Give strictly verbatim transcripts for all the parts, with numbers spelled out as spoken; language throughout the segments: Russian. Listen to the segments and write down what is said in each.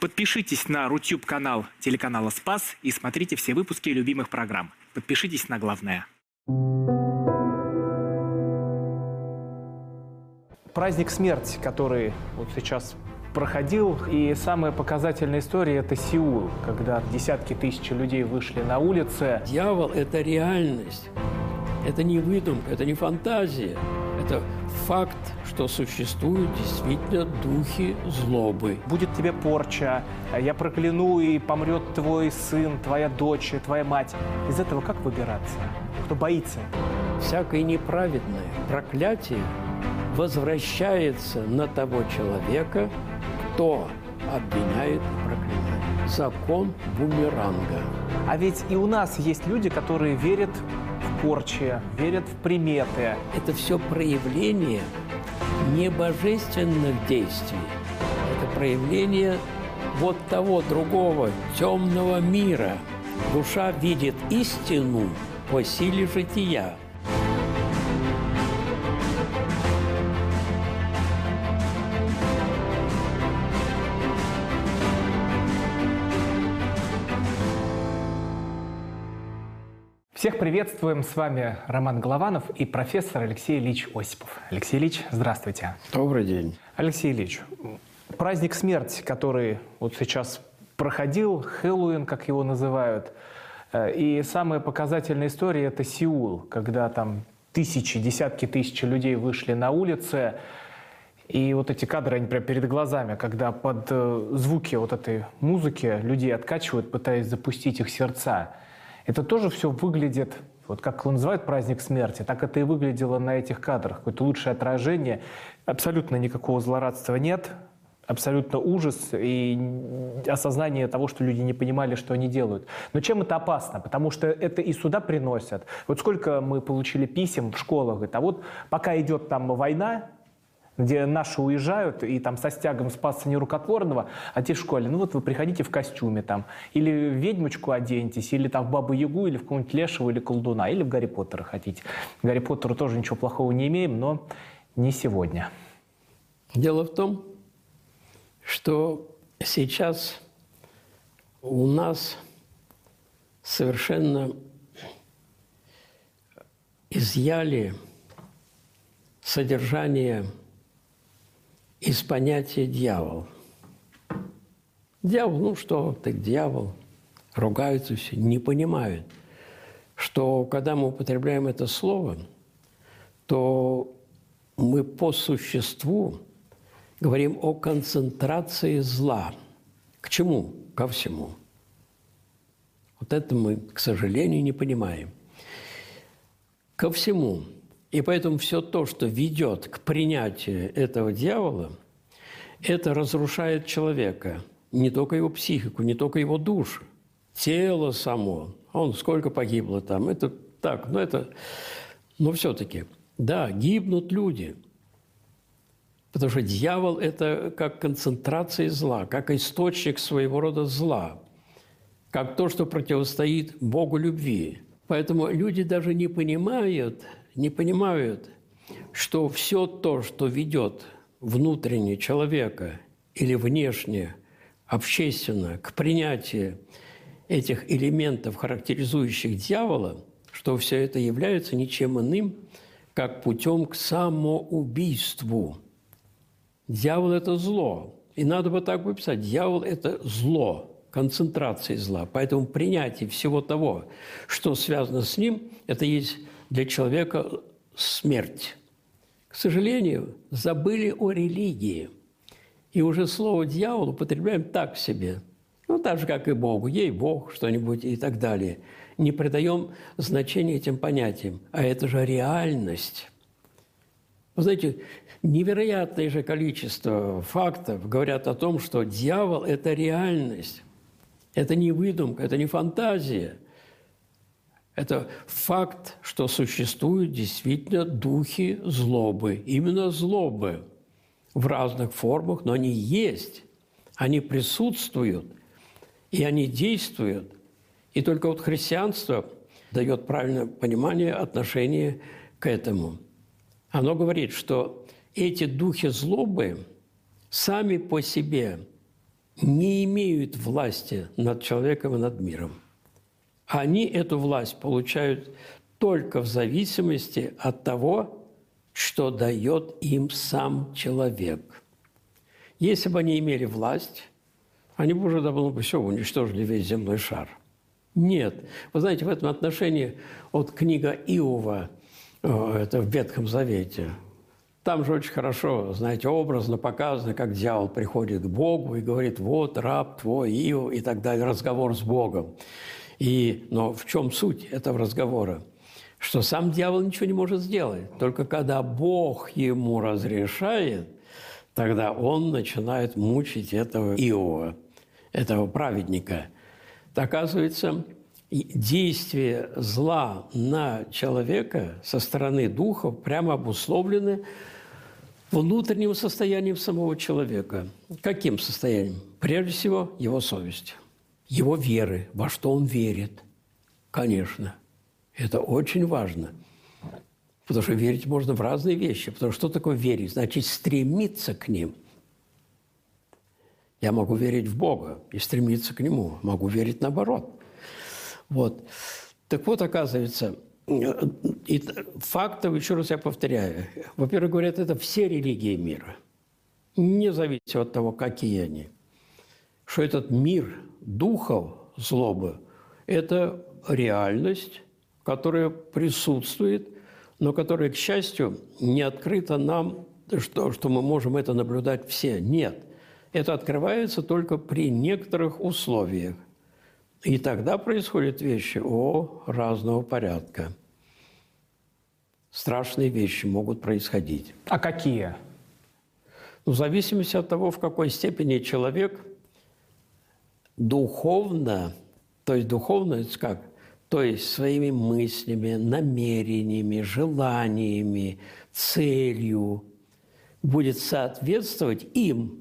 Подпишитесь на Рутюб-канал телеканала «Спас» и смотрите все выпуски любимых программ. Подпишитесь на главное. Праздник смерти, который вот сейчас проходил, и самая показательная история – это Сеул, когда десятки тысяч людей вышли на улицы. Дьявол – это реальность, это не выдумка, это не фантазия, это факт, что существуют действительно духи злобы. Будет тебе порча, я прокляну, и помрет твой сын, твоя дочь, твоя мать. Из этого как выбираться? Кто боится? Всякое неправедное проклятие возвращается на того человека, кто обвиняет и проклинает. Закон бумеранга. А ведь и у нас есть люди, которые верят в порчи, верят в приметы. Это все проявление не божественных действий. Это проявление вот того другого темного мира. Душа видит истину по силе жития. Всех приветствуем, с вами Роман Голованов и профессор Алексей Ильич Осипов. Алексей Ильич, здравствуйте. Добрый день. Алексей Ильич, праздник смерти, который вот сейчас проходил, Хэллоуин, как его называют, и самая показательная история – это Сеул, когда там тысячи, десятки тысяч людей вышли на улицы, и вот эти кадры, они прямо перед глазами, когда под звуки вот этой музыки людей откачивают, пытаясь запустить их сердца. Это тоже все выглядит, вот как его называют праздник смерти, так это и выглядело на этих кадрах. Какое-то лучшее отражение. Абсолютно никакого злорадства нет, абсолютно ужас и осознание того, что люди не понимали, что они делают. Но чем это опасно? Потому что это и сюда приносят. Вот сколько мы получили писем в школах, говорят, а вот пока идет там война, где наши уезжают, и там со стягом спасся нерукотворного, а те в школе, ну вот вы приходите в костюме там, или в ведьмочку оденетесь, или там в Бабу-Ягу, или в какого-нибудь лешего, или колдуна, или в Гарри Поттера хотите. В Гарри Поттеру тоже ничего плохого не имеем, но не сегодня. Дело в том, что сейчас у нас совершенно изъяли содержание из понятия «дьявол». Дьявол, ну что, так дьявол, ругаются все, не понимают, что когда мы употребляем это слово, то мы по существу говорим о концентрации зла. К чему? Ко всему. Вот это мы, к сожалению, не понимаем. Ко всему. И поэтому все то, что ведет к принятию этого дьявола, это разрушает человека. Не только его психику, не только его душу. Тело само. Он сколько погибло там. Это так, но это... Но все-таки, да, гибнут люди. Потому что дьявол – это как концентрация зла, как источник своего рода зла, как то, что противостоит Богу любви. Поэтому люди даже не понимают, не понимают, что все то, что ведет внутренне человека или внешне, общественно, к принятию этих элементов, характеризующих дьявола, что все это является ничем иным, как путем к самоубийству. Дьявол – это зло. И надо бы так выписать. Дьявол – это зло. Концентрации зла. Поэтому принятие всего того, что связано с ним, это есть для человека смерть. К сожалению, забыли о религии. И уже слово «дьявол» употребляем так себе. Ну, так же, как и Богу. Ей Бог, что-нибудь и так далее. Не придаем значения этим понятиям. А это же реальность. Вы знаете, невероятное же количество фактов говорят о том, что дьявол – это реальность. Это не выдумка, это не фантазия. Это факт, что существуют действительно духи злобы. Именно злобы в разных формах, но они есть. Они присутствуют, и они действуют. И только вот христианство дает правильное понимание, отношение к этому. Оно говорит, что эти духи злобы сами по себе не имеют власти над человеком и над миром. Они эту власть получают только в зависимости от того, что дает им сам человек. Если бы они имели власть, они бы уже давно бы все уничтожили весь земной шар. Нет. Вы знаете, в этом отношении вот книга Иова, это в Ветхом Завете, там же очень хорошо, знаете, образно показано, как дьявол приходит к Богу и говорит: вот раб твой Иов, и так далее, разговор с Богом. И, но в чем суть этого разговора? Что сам дьявол ничего не может сделать. Только когда Бог ему разрешает, тогда он начинает мучить этого Иова, этого праведника. Оказывается, действие зла на человека со стороны духов прямо обусловлены внутренним состоянием самого человека. Каким состоянием? Прежде всего, его совести, его веры, во что он верит. Конечно, это очень важно. Потому что верить можно в разные вещи. Потому что что такое верить? Значит, стремиться к ним. Я могу верить в Бога и стремиться к Нему. Могу верить наоборот. Вот. Так вот, оказывается, и фактов, еще раз я повторяю, во-первых, говорят, это все религии мира, независимо от того, какие они, что этот мир духов злобы – это реальность, которая присутствует, но которая, к счастью, не открыта нам, что, что мы можем это наблюдать все. Нет. Это открывается только при некоторых условиях. И тогда происходят вещи о разного порядка. Страшные вещи могут происходить. А какие? Ну, в зависимости от того, в какой степени человек духовно, то есть духовно, это как? То есть своими мыслями, намерениями, желаниями, целью будет соответствовать им.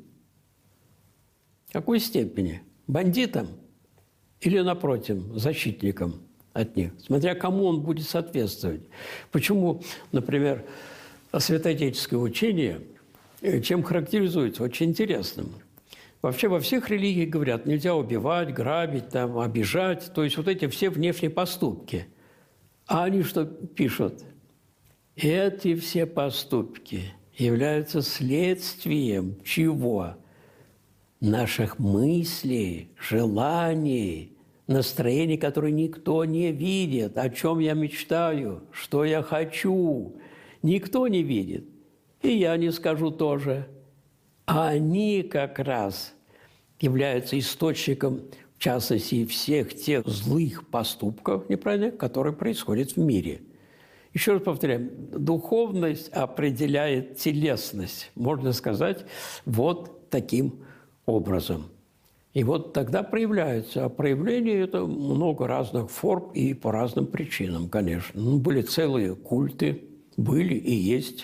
В какой степени? Бандитам? Или, напротив, защитникам от них, смотря кому он будет соответствовать. Почему, например, святоотеческое учение чем характеризуется? Очень интересным. Вообще во всех религиях говорят, нельзя убивать, грабить, там, обижать, то есть вот эти все внешние поступки. А они что пишут? Эти все поступки являются следствием чего? Наших мыслей, желаний, настроений, которые никто не видит, о чем я мечтаю, что я хочу. Никто не видит. И я не скажу тоже. А они как раз являются источником, в частности, всех тех злых поступков, неправильных, которые происходят в мире. Еще раз повторяю, духовность определяет телесность, можно сказать, вот таким образом. И вот тогда проявляется. А проявление – это много разных форм и по разным причинам, конечно. Ну, были целые культы, были и есть.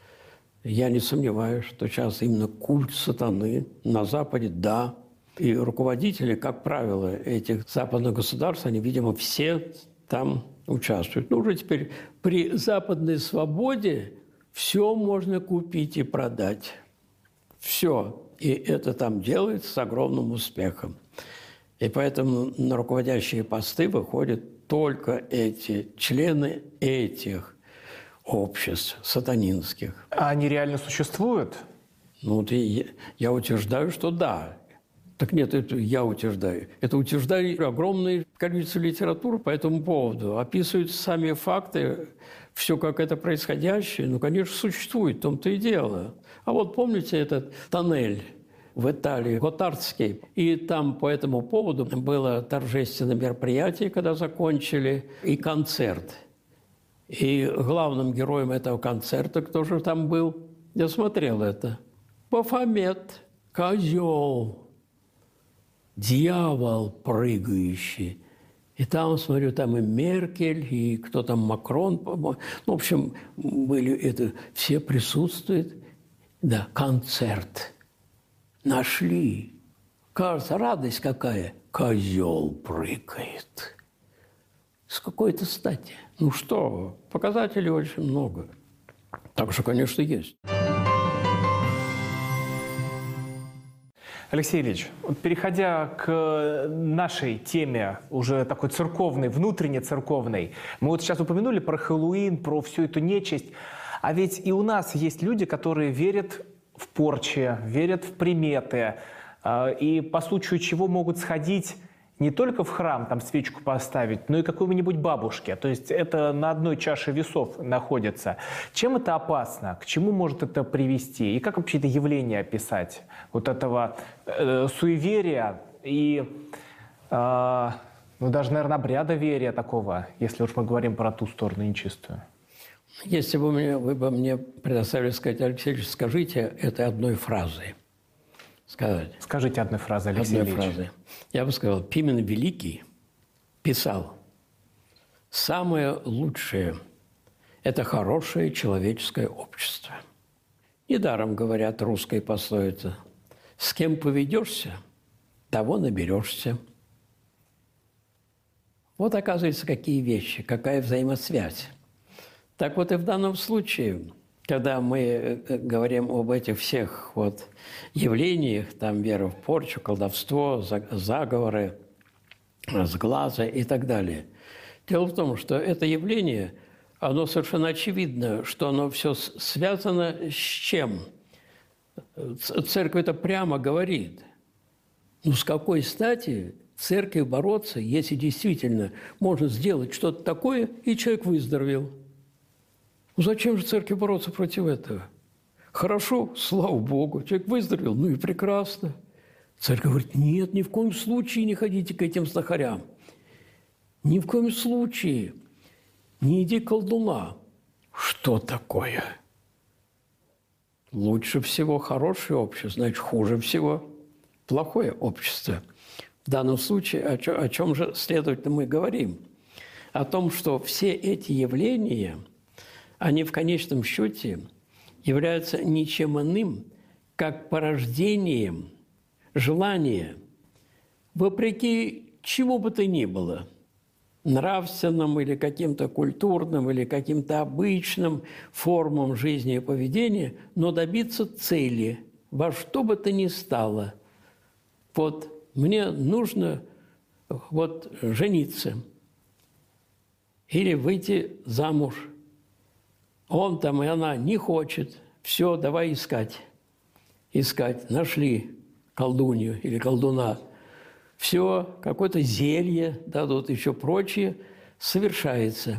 Я не сомневаюсь, что сейчас именно культ сатаны на Западе, да. И руководители, как правило, этих западных государств, они, видимо, все там участвуют. Ну, уже теперь при западной свободе все можно купить и продать. Все. И это там делается с огромным успехом. И поэтому на руководящие посты выходят только эти члены этих обществ сатанинских. А они реально существуют? Ну, я, я утверждаю, что да. Так нет, это я утверждаю. Это утверждает огромное количество литературы по этому поводу. Описывают сами факты, все как это происходящее. Ну, конечно, существует, в том-то и дело. А вот помните этот тоннель в Италии, Готардский? И там по этому поводу было торжественное мероприятие, когда закончили, и концерт. И главным героем этого концерта, кто же там был, я смотрел это. Бафомет, козел, дьявол прыгающий. И там, смотрю, там и Меркель, и кто там, Макрон. Ну, в общем, были это, все присутствуют. Да, концерт. Нашли. Кажется, радость какая. Козел прыгает. С какой-то стати. Ну что, показателей очень много. Так что, конечно, есть. Алексей Ильич, вот переходя к нашей теме, уже такой церковной, внутренне церковной, мы вот сейчас упомянули про Хэллоуин, про всю эту нечисть, а ведь и у нас есть люди, которые верят в порчи, верят в приметы, и по случаю чего могут сходить не только в храм, там свечку поставить, но и какой-нибудь бабушке. То есть это на одной чаше весов находится. Чем это опасно? К чему может это привести? И как вообще это явление описать? Вот этого э, суеверия и, э, ну, даже, наверное, обрядоверия такого, если уж мы говорим про ту сторону нечистую. Если бы мне, вы бы мне предоставили сказать, Алексей Ильич, скажите это одной фразой. Сказать. Скажите одной фразой, Алексей Одной Ильич. фразой. Я бы сказал, Пимен Великий писал, самое лучшее – это хорошее человеческое общество. Недаром говорят русской пословице: с кем поведешься, того наберешься. Вот, оказывается, какие вещи, какая взаимосвязь. Так вот и в данном случае, когда мы говорим об этих всех вот явлениях, там вера в порчу, колдовство, заговоры, сглазы и так далее. Дело в том, что это явление, оно совершенно очевидно, что оно все связано с чем? Церковь это прямо говорит. Ну с какой стати церковь бороться, если действительно можно сделать что-то такое, и человек выздоровел? Ну зачем же церкви бороться против этого? Хорошо, слава Богу, человек выздоровел, ну и прекрасно. Церковь говорит: нет, ни в коем случае не ходите к этим знахарям. Ни в коем случае не иди к колдуна. Что такое? Лучше всего хорошее общество, значит, хуже всего плохое общество. В данном случае о чем, о чем же, следовательно, мы говорим? О том, что все эти явления, они в конечном счете являются ничем иным, как порождением желания, вопреки чему бы то ни было, нравственным или каким-то культурным, или каким-то обычным формам жизни и поведения, но добиться цели во что бы то ни стало. Вот мне нужно вот жениться или выйти замуж. Он там и она не хочет. Все, давай искать. Искать. Нашли колдунью или колдуна. Все, какое-то зелье дадут, еще прочее. Совершается.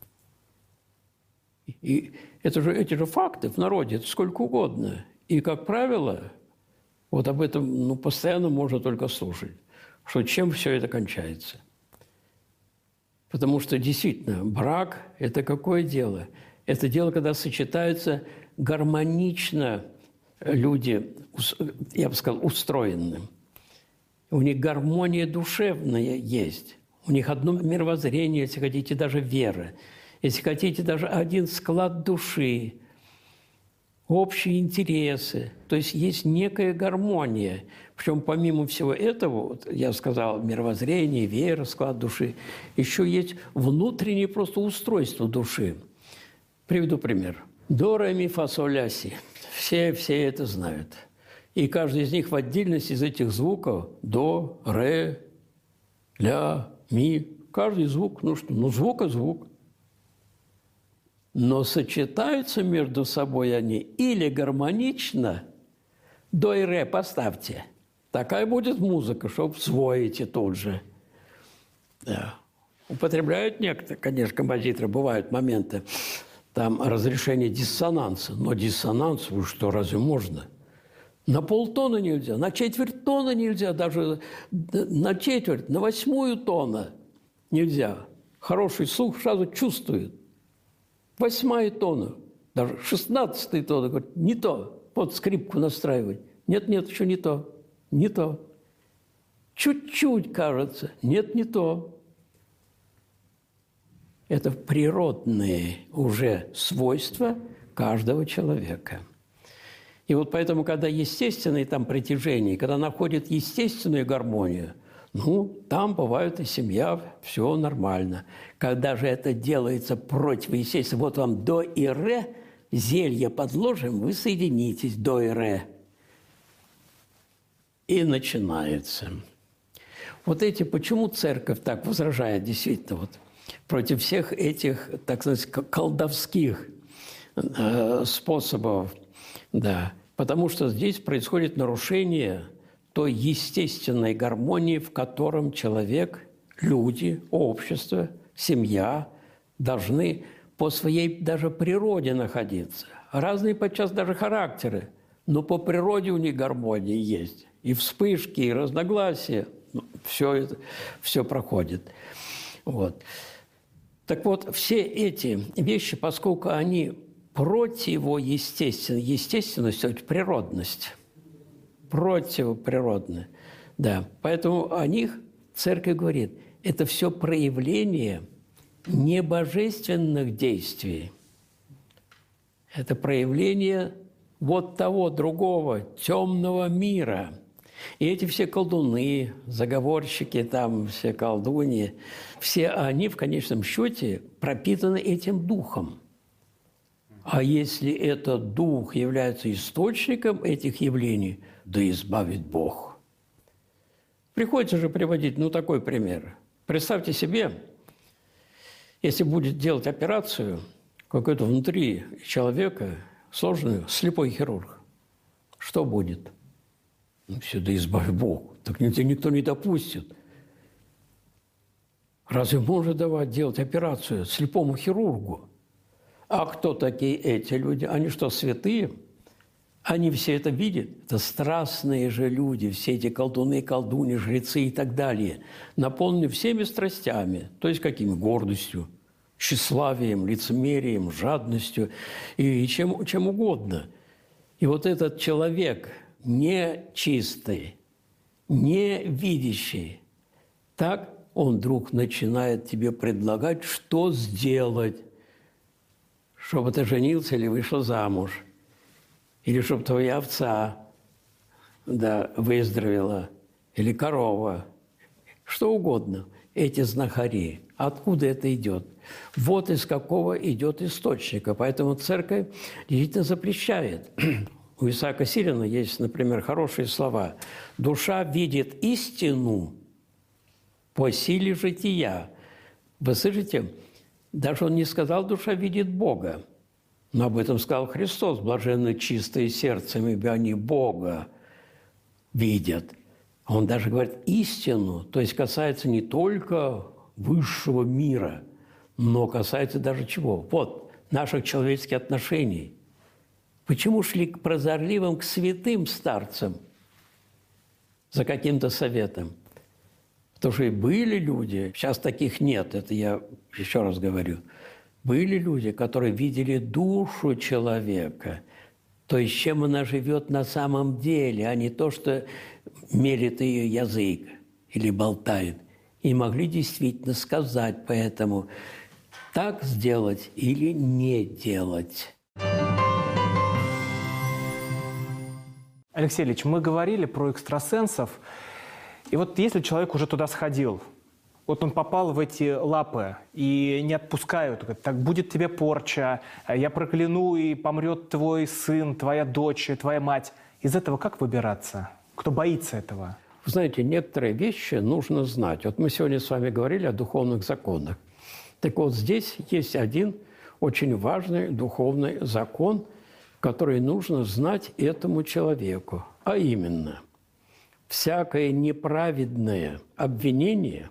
И это же, эти же факты в народе, это сколько угодно. И, как правило, вот об этом ну, постоянно можно только слушать. Что чем все это кончается. Потому что действительно брак – это какое дело? Это дело, когда сочетаются гармонично люди, я бы сказал, устроены. У них гармония душевная есть. У них одно мировоззрение, если хотите, даже вера. Если хотите, даже один склад души, общие интересы. То есть есть некая гармония. Причем помимо всего этого, вот я сказал, мировоззрение, вера, склад души, еще есть внутреннее просто устройство души. Приведу пример. До, ре, ми, фа, соль, ля, си. Все, все это знают. И каждый из них в отдельности из этих звуков до, ре, ля, ми. Каждый звук, ну что, ну звук и звук. Но сочетаются между собой они или гармонично, до и ре поставьте. Такая будет музыка, чтобы всвоите тут же. Да. Употребляют некоторые, конечно, композиторы, бывают моменты, там разрешение диссонанса. Но диссонанс, вы что, разве можно? На полтона нельзя, на четверть тона нельзя, даже на четверть, на восьмую тона нельзя. Хороший слух сразу чувствует. Восьмая тона, даже шестнадцатый тона, говорит, не то. Вот скрипку настраивать. Нет, нет, еще не то. Не то. Чуть-чуть, кажется. Нет, не то. Это природные уже свойства каждого человека. И вот поэтому, когда естественные там притяжения, когда находят естественную гармонию, ну, там бывает и семья, все нормально. Когда же это делается противоестественно, вот вам до и ре, зелье подложим, вы соединитесь до и ре. и начинается. Вот эти, почему церковь так возражает действительно вот против всех этих, так сказать, колдовских э, способов, да, потому что здесь происходит нарушение той естественной гармонии, в котором человек, люди, общество, семья должны по своей даже природе находиться. Разные подчас даже характеры, но по природе у них гармония есть. И вспышки, и разногласия, все это, все проходит. Вот. Так вот, все эти вещи, поскольку они противоестественны, естественность, то есть природность, противоприродны, да, поэтому о них церковь говорит, это все проявление небожественных действий. Это проявление вот того другого темного мира. И эти все колдуны, заговорщики, там все колдуньи, все они в конечном счете пропитаны этим духом. А если этот дух является источником этих явлений, да избавит Бог. Приходится же приводить, ну, такой пример. Представьте себе, если будет делать операцию какой-то внутри человека, сложную, слепой хирург, что будет? Ну, все, да избавь Бог. Так тебя никто не допустит. Разве можно давать делать операцию слепому хирургу? А кто такие эти люди? Они что, святые? Они все это видят? Это страстные же люди, все эти колдуны, колдуни, жрецы и так далее, наполнены всеми страстями, то есть какими? Гордостью, тщеславием, лицемерием, жадностью и чем, чем угодно. И вот этот человек нечистый, не видящий, так он вдруг начинает тебе предлагать, что сделать, чтобы ты женился или вышел замуж, или чтобы твоя овца, да, выздоровела, или корова, что угодно. Эти знахари, откуда это идет? Вот из какого идет источника. Поэтому церковь действительно запрещает. У Исаака Сирина есть, например, хорошие слова. «Душа видит истину по силе жития». Вы слышите? Даже он не сказал, душа видит Бога. Но об этом сказал Христос. Блаженны чистые сердцем, ибо они Бога видят. Он даже говорит истину, то есть касается не только высшего мира, но касается даже чего? Вот, наших человеческих отношений. Почему шли к прозорливым, к святым старцам за каким-то советом? Потому что и были люди, сейчас таких нет, это я еще раз говорю, были люди, которые видели душу человека, то есть чем она живет на самом деле, а не то, что мерит ее язык или болтает. И могли действительно сказать поэтому, так сделать или не делать. Алексей Ильич, мы говорили про экстрасенсов. И вот если человек уже туда сходил, вот он попал в эти лапы и не отпускают, говорят, так будет тебе порча, я прокляну, и помрет твой сын, твоя дочь, твоя мать. Из этого как выбираться? Кто боится этого? Вы знаете, некоторые вещи нужно знать. Вот мы сегодня с вами говорили о духовных законах. Так вот, здесь есть один очень важный духовный закон, который нужно знать этому человеку. А именно, всякое неправедное обвинение,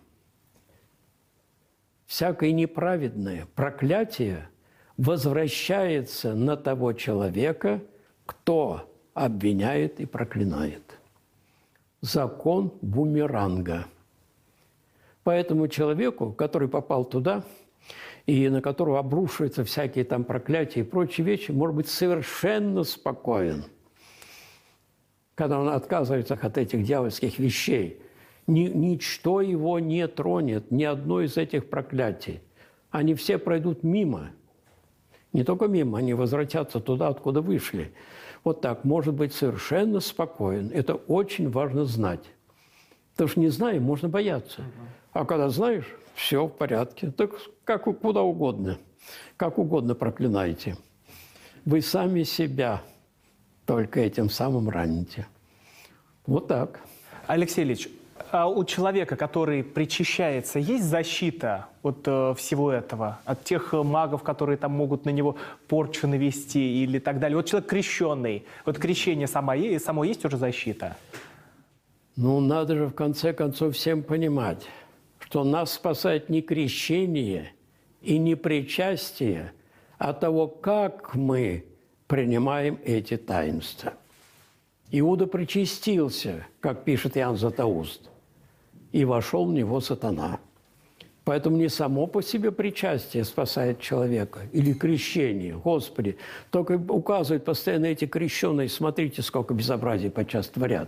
всякое неправедное проклятие возвращается на того человека, кто обвиняет и проклинает. Закон бумеранга. Поэтому человеку, который попал туда, и на которого обрушиваются всякие там проклятия и прочие вещи, может быть совершенно спокоен. Когда он отказывается от этих дьявольских вещей, ни, ничто его не тронет, ни одно из этих проклятий. Они все пройдут мимо. Не только мимо, они возвратятся туда, откуда вышли. Вот так, может быть совершенно спокоен. Это очень важно знать. Потому что не зная, можно бояться. А когда знаешь, все в порядке. Так как куда угодно. Как угодно проклинайте. Вы сами себя только этим самым раните. Вот так. Алексей Ильич, а у человека, который причащается, есть защита от э, всего этого? От тех э, магов, которые там могут на него порчу навести или так далее? Вот человек крещенный, вот крещение само, само есть уже защита? Ну, надо же в конце концов всем понимать, что нас спасает не крещение и не причастие, а того, как мы принимаем эти таинства. Иуда причастился, как пишет Иоанн Златоуст, и вошел в него сатана. Поэтому не само по себе причастие спасает человека или крещение. Господи, только указывают постоянно эти крещенные, смотрите, сколько безобразий подчас творят.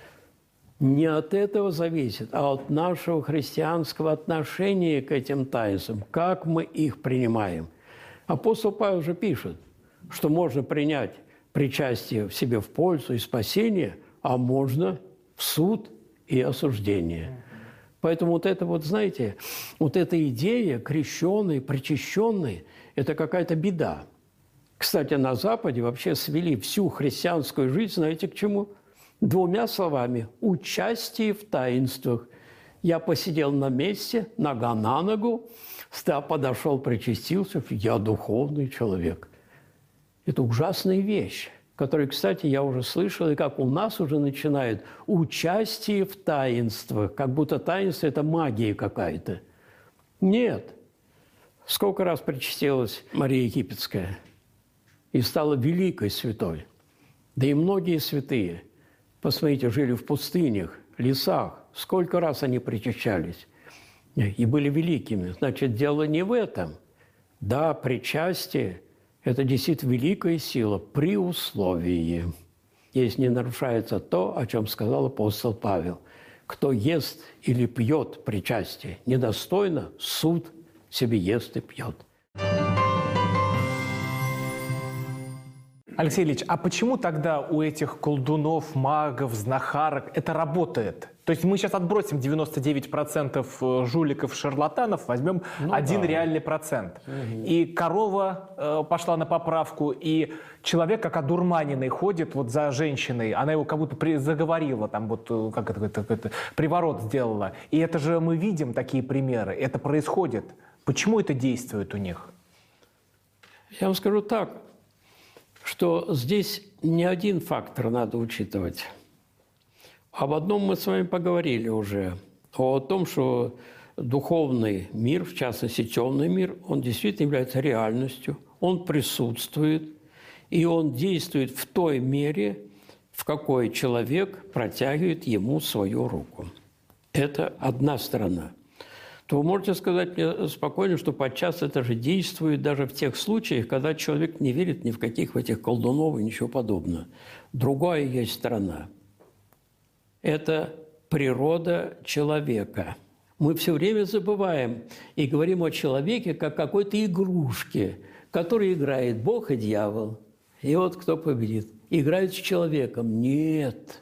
Не от этого зависит, а от нашего христианского отношения к этим таинствам, как мы их принимаем. Апостол Павел же пишет, что можно принять причастие в себе в пользу и спасение, а можно в суд и осуждение. Поэтому вот это вот, знаете, вот эта идея крещенный, причащенный, это какая-то беда. Кстати, на Западе вообще свели всю христианскую жизнь, знаете, к чему? Двумя словами – участие в таинствах. Я посидел на месте, нога на ногу, подошел, причастился, я духовный человек. Это ужасная вещь, которую, кстати, я уже слышал, и как у нас уже начинают участие в таинствах, как будто таинство – это магия какая-то. Нет. Сколько раз причастилась Мария Египетская и стала великой святой. Да и многие святые, посмотрите, жили в пустынях, лесах. Сколько раз они причащались и были великими. Значит, дело не в этом. Да, причастие – это действительно великая сила при условии, если не нарушается то, о чем сказал апостол Павел. Кто ест или пьет причастие недостойно, суд себе ест и пьет. Алексей Ильич, а почему тогда у этих колдунов, магов, знахарок это работает? То есть мы сейчас отбросим девяносто девять процентов жуликов, шарлатанов, возьмем ну, один да. реальный процент. Угу. И корова э, пошла на поправку, и человек, как одурманенный, ходит вот за женщиной, она его как будто при, заговорила, там вот как это, это, это, приворот сделала. И это же мы видим такие примеры, это происходит. Почему это действует у них? Я вам скажу так, что здесь не один фактор надо учитывать. Об одном мы с вами поговорили уже, о том, что духовный мир, в частности темный мир, он действительно является реальностью, он присутствует, и он действует в той мере, в какой человек протягивает ему свою руку. Это одна сторона. То вы можете сказать мне спокойно, что подчас это же действует даже в тех случаях, когда человек не верит ни в каких в этих колдунов и ничего подобного. Другая есть сторона. Это природа человека. Мы все время забываем и говорим о человеке как какой-то игрушке, которой играет Бог и дьявол. И вот кто победит. Играют с человеком. Нет.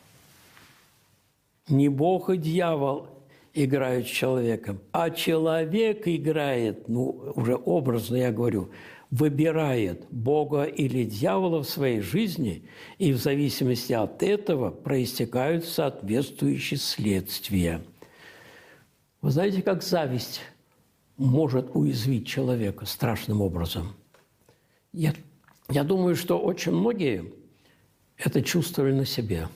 Не Бог и дьявол играют с человеком, а человек играет, ну, уже образно я говорю, выбирает Бога или дьявола в своей жизни, и в зависимости от этого проистекают соответствующие следствия. Вы знаете, как зависть может уязвить человека страшным образом? Я, я думаю, что очень многие это чувствовали на себе.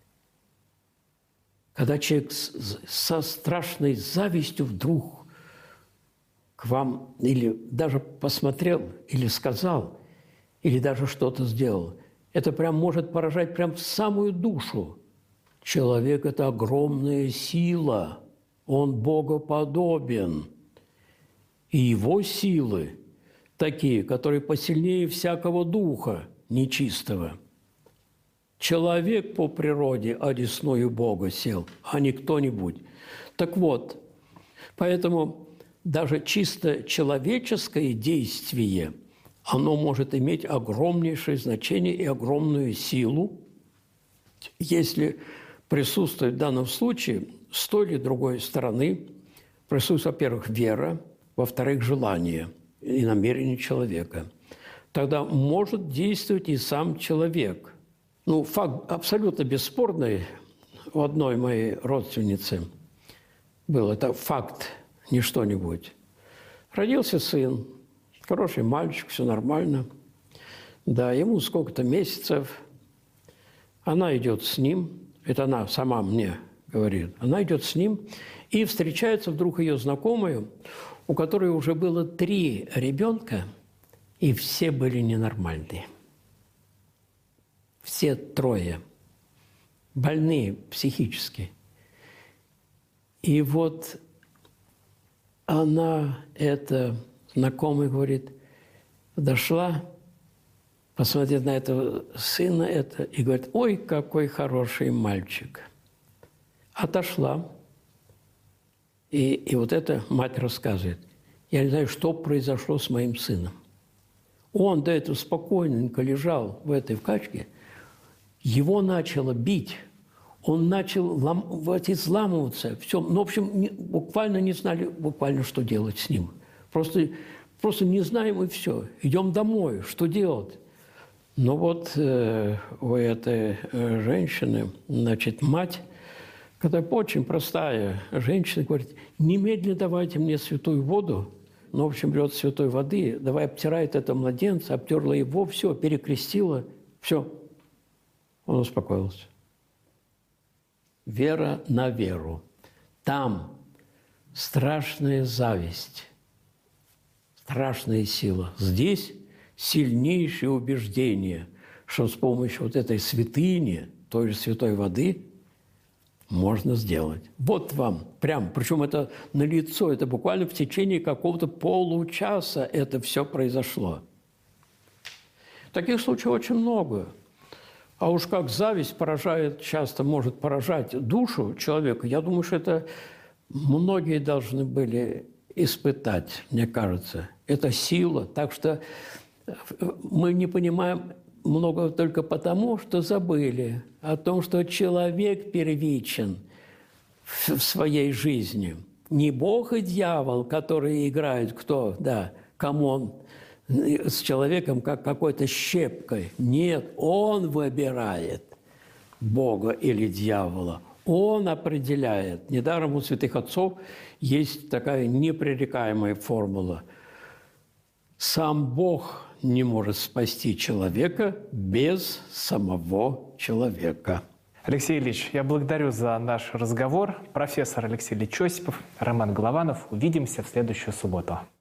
Когда человек со страшной завистью вдруг к вам или даже посмотрел, или сказал, или даже что-то сделал, это прям может поражать прям в самую душу. Человек – это огромная сила, он богоподобен. И его силы такие, которые посильнее всякого духа нечистого. Человек по природе одесную Бога сел, а не кто-нибудь. Так вот, поэтому даже чисто человеческое действие, оно может иметь огромнейшее значение и огромную силу, если присутствует в данном случае с той или другой стороны, присутствует, во-первых, вера, во-вторых, желание и намерение человека. Тогда может действовать и сам человек. Ну, факт абсолютно бесспорный, у одной моей родственницы был, это факт, не что-нибудь. Родился сын, хороший мальчик, все нормально. Да, ему сколько-то месяцев. Она идет с ним, это она сама мне говорит, она идет с ним, и встречается вдруг ее знакомую, у которой уже было три ребенка, и все были ненормальные. Все трое. Больные психически. И вот она, эта знакомая, говорит, дошла, посмотрит на этого сына это, и говорит, ой, какой хороший мальчик. Отошла. И, и вот эта мать рассказывает, я не знаю, что произошло с моим сыном. Он до этого спокойненько лежал в этой в качке, его начало бить, он начал лом, изламываться, все. Ну, в общем, не, буквально не знали, буквально, что делать с ним. Просто, просто не знаем, и все. Идем домой, что делать? Ну вот э, у этой э, женщины, значит, мать, которая очень простая женщина, говорит, немедленно давайте мне святую воду. Ну, в общем, берет святой воды, давай обтирает это младенца, обтерла его, все, перекрестила, все. Он успокоился. Вера на веру. Там страшная зависть, страшная сила. Здесь сильнейшее убеждение, что с помощью вот этой святыни, той же святой воды, можно сделать. Вот вам, прям, причем это налицо, это буквально в течение какого-то получаса это все произошло. Таких случаев очень много. А уж как зависть поражает, часто может поражать душу человека, я думаю, что это многие должны были испытать, мне кажется. Это сила. Так что мы не понимаем много только потому, что забыли о том, что человек первичен в своей жизни. Не Бог и дьявол, которые играют кто, да, кому он с человеком как какой-то щепкой. Нет, он выбирает Бога или дьявола. Он определяет. Недаром у святых отцов есть такая непререкаемая формула. Сам Бог не может спасти человека без самого человека. Алексей Ильич, я благодарю за наш разговор. Профессор Алексей Ильич Осипов, Роман Голованов. Увидимся в следующую субботу.